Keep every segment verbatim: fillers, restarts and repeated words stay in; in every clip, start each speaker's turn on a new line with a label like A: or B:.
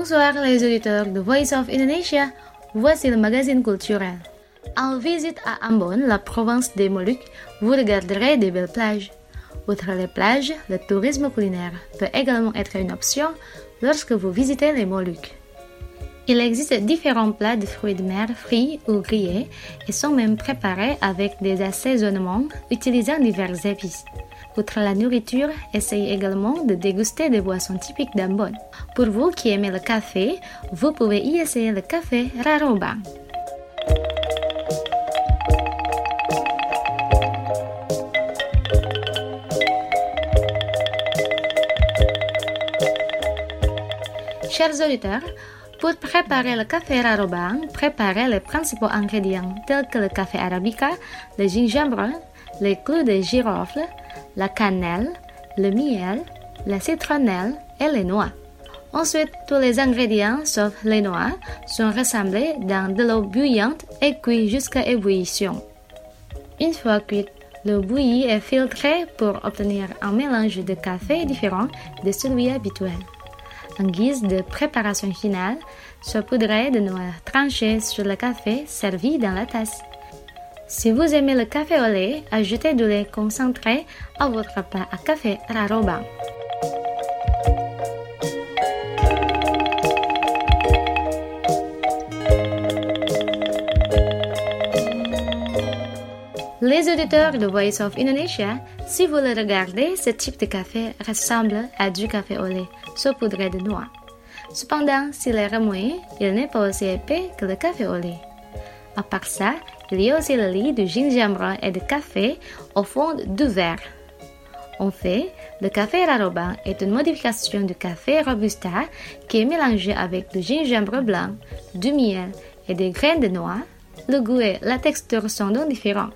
A: Bonsoir les auditeurs de Voice of Indonesia, voici le magazine culturel. En visite à Ambon, la province des Moluques, vous regarderez des belles plages. Outre les plages, le tourisme culinaire peut également être une option lorsque vous visitez les Moluques. Il existe différents plats de fruits de mer frits ou grillés et sont même préparés avec des assaisonnements utilisant diverses épices. Outre la nourriture, essayez également de déguster des boissons typiques d'Ambon. Pour vous qui aimez le café, vous pouvez y essayer le café Rarobang. Chers auditeurs, pour préparer le café Rarobang, préparez les principaux ingrédients tels que le café arabica, le gingembre, les clous de girofle, la cannelle, le miel, la citronnelle et les noix. Ensuite, tous les ingrédients, sauf les noix, sont rassemblés dans de l'eau bouillante et cuits jusqu'à ébullition. Une fois cuite, l'eau bouillie est filtrée pour obtenir un mélange de café différent de celui habituel. En guise de préparation finale, saupoudrez de noix tranchées sur le café servi dans la tasse. Si vous aimez le café au lait, ajoutez du lait concentré à votre plat à café Rarobang. Les auditeurs de Voice of Indonesia, si vous le regardez, ce type de café ressemble à du café au lait saupoudré de noix. Cependant, s'il est remué, il n'est pas aussi épais que le café au lait. À part ça, il y a aussi le lit de gingembre et de café au fond du verre. En fait, le café Rarobang est une modification du café Robusta qui est mélangé avec du gingembre blanc, du miel et des graines de noix. Le goût et la texture sont donc différents.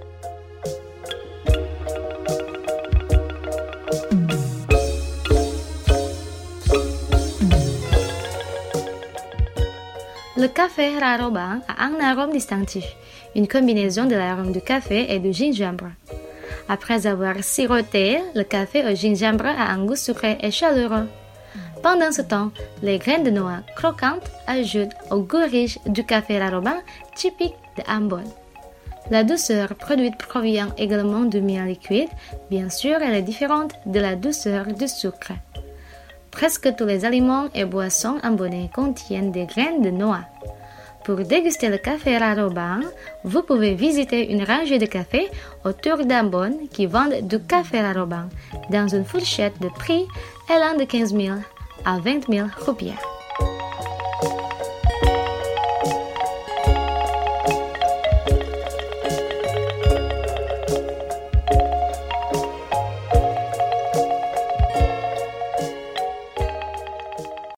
A: Le café Rarobang a un arôme distinctif, une combinaison de l'arôme du café et du gingembre. Après avoir siroté, le café au gingembre a un goût sucré et chaleureux. Pendant ce temps, les graines de noix croquantes ajoutent au goût riche du café Rarobang typique de Ambon. La douceur produite provient également du miel liquide, bien sûr elle est différente de la douceur du sucre. Presque tous les aliments et boissons ambonais contiennent des graines de noix. Pour déguster le café Rarobang, vous pouvez visiter une rangée de cafés autour d'Ambon qui vendent du café Rarobang dans une fourchette de prix allant de quinze mille à vingt mille roupies.